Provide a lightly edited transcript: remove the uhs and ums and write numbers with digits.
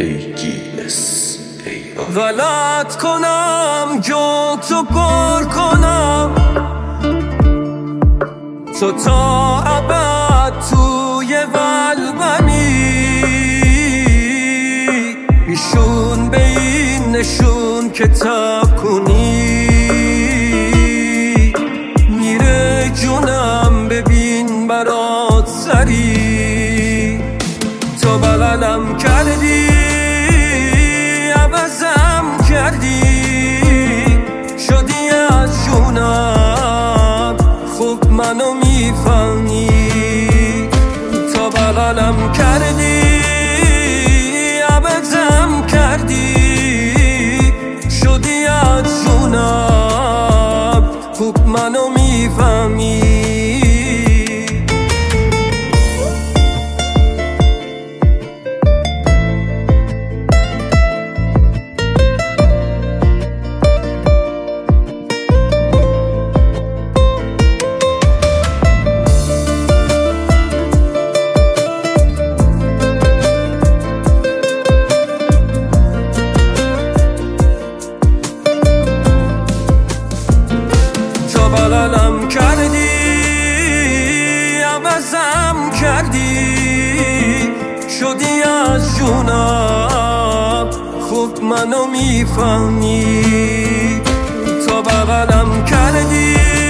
غلط کنم جا تو پر کنم، تو تا ابد توی قلبمی، ایشون به این نشون که تب کنی، میره جونم ببین برات سری، تو بغلم کردی عوضم کردی، شدی از جونم خوب منو میفهمی، تو بغلم کردی عوضم کردی، شدی از جونم خوب منو میفهمی. بغلم کردی عوضم کردی، شدی از جونم خوب منو میفهمی، تو بغلم کردی